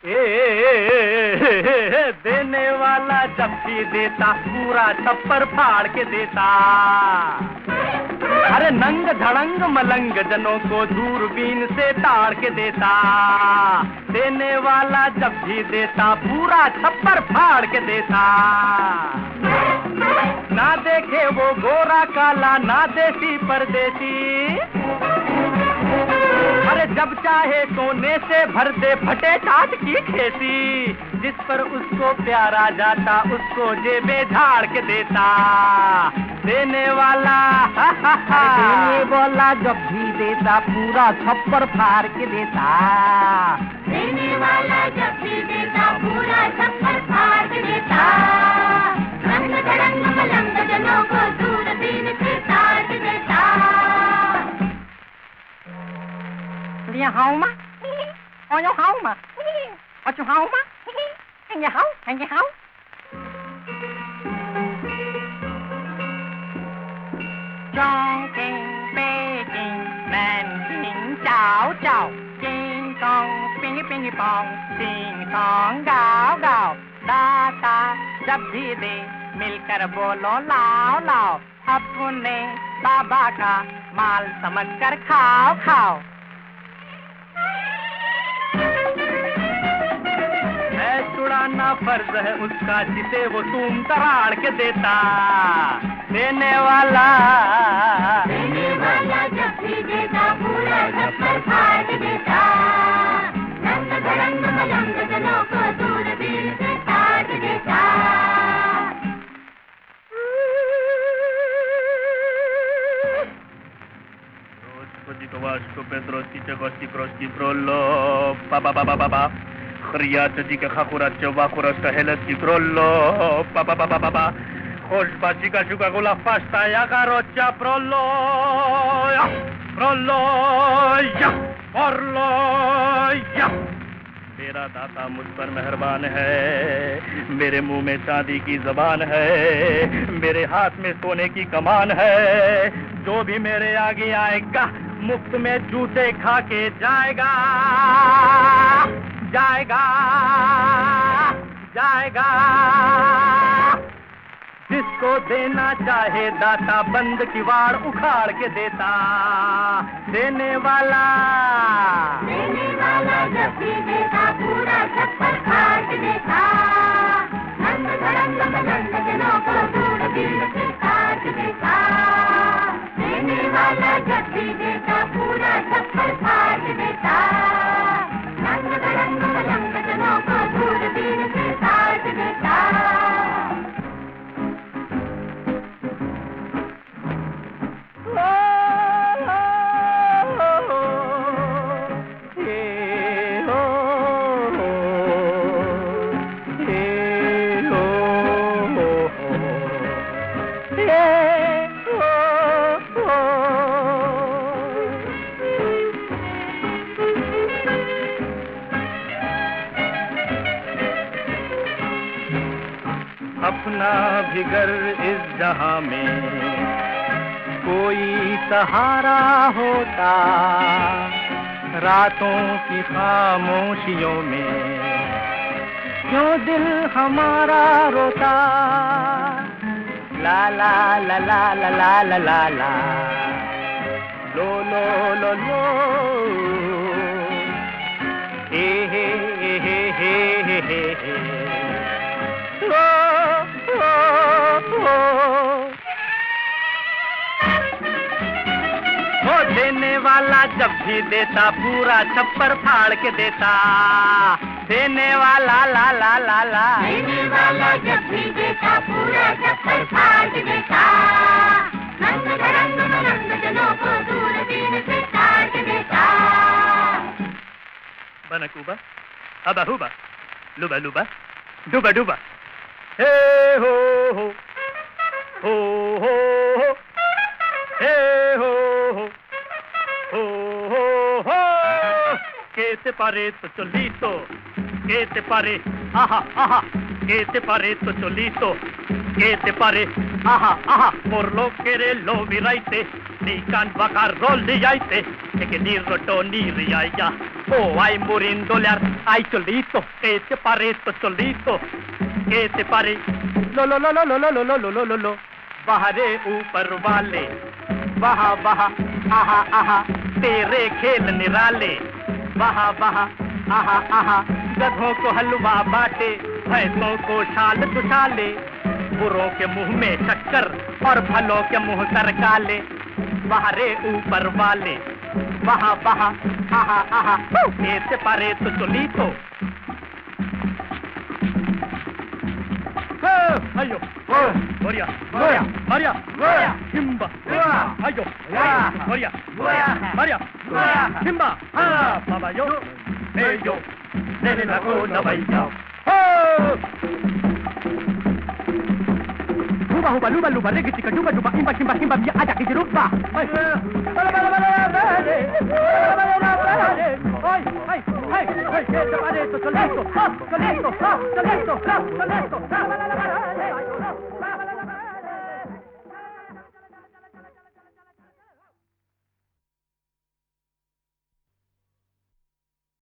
देने वाला जब भी देता पूरा छप्पर फाड़ के देता। अरे नंग धड़ंग मलंग जनों को दूरबीन से ताड़ के देता। देने वाला जब भी देता पूरा छप्पर फाड़ के देता। ना देखे वो गोरा काला ना देसी परदेसी। अरे जब चाहे सोने से भर दे फटे टाट की खेती। जिस पर उसको प्यारा जाता उसको जेबे झाड़ के देता। देने वाला देने वाला जब भी देता पूरा छप्पर फाड़ के देता। देने वाला जब भी देता पूरा छप्पर फाड़ के देता। रंग धड़ंग मलंग जनों को दूरबीन से ताड़ के देता। You home? Oh, you home? What you home? And you home? And you home? Chongqing, Beijing, Nanjing, Chao Chao, Ding Dong, Bingy Bingy Bong, Ding Dong, Gao Gao, Da Da, जब भी दे मिलकर बोलो लाओ लाओ। अपने बाबा का माल समझकर खाओ खाओ। छुड़ाना फर्ज है उसका जिसे वो तुम तराड़ के देता। देने वाला जब भी देता पूरा छप्पर फाड़ के देता। रंग धड़ंग मलंग जनों को दूरबीन से ताड़ के देता। Chryjatczyka chachuracio wachuraszka helecki prollo pa pa pa pa pa pa Choszbacika szuka gula faszta jaka rocia prollo ja prollo ja prollo ja तेरा दाता मुझ पर मेहरबान है। मेरे मुंह में चांदी की ज़बान है। मेरे हाथ में सोने की कमान है। जो भी मेरे आगे आएगा मुफ्त में जूते खा के जाएगा जाएगा जाएगा। जिसको देना चाहे दाता बंद किवाड़ उखाड़ के देता। देने वाला जब भी देता पूरा छप्पर फाड़ के देता। रंग धड़ंग मलंग जनों को दूरबीन से ताड़ के देता। देने वाला जब भी देता पूरा छप्पर फाड़ के देता। रंग धड़ंग मलंग जनों को दूरबीन से ताड़ के देता। अपना भी घर इस जहां में कोई सहारा होता। रातों की खामोशियों में क्यों दिल हमारा रोता। ला ला ला ला ला ला ला ला ला लो लो लो लो हे हे हे हे हे हे हे लो वो देने वाला जब भी देता पूरा छप्पर फाड़ के देता। देने वाला ला ला ला ला देने वाला जब भी देता पूरा छप्पर फाड़ के देता। रंग धड़ंग मलंग जनों को दूरबीन से ताड़ के देता। Banakuba, haba huba, luba luba, duba duba. हे हो हो हो हो हो हे हो हो ho ho che te pare Tocciolito, che te pare aha aha, che te pare Tocciolito, che te pare aha aha, por lo que lo viraite ni can vacar rolli yaite e che ni rotoni riaia Oh, ay muriendo ay cholito, que te pare esto cholito, que te pare, lo, बाहरे ऊपर वाले, वहा वहा, आहा आहा, तेरे खेल निराले, वहा वहा, आहा आहा, गधों को हलवा बाटे, भैंसों को छाल दुशाले, बुरों के मुंह में शक्कर और भलों के मुंह सरकाले, बाहरे ऊपर वाले, वहा वहा, आहा आहा, ऐसे पारे तो चोलीतो, ayo, Gloria, Gloria, Maria, Gloria, Simba, ayo, Gloria, Maria, Simba, Baba yo, yo, nene la cola baila. Luba, luba, luba, luba, legi tika, juba, juba, imba, kimba, kimba, bia, aja, kiji, luba. Ay, que te parece, solito, solito, solito, solito.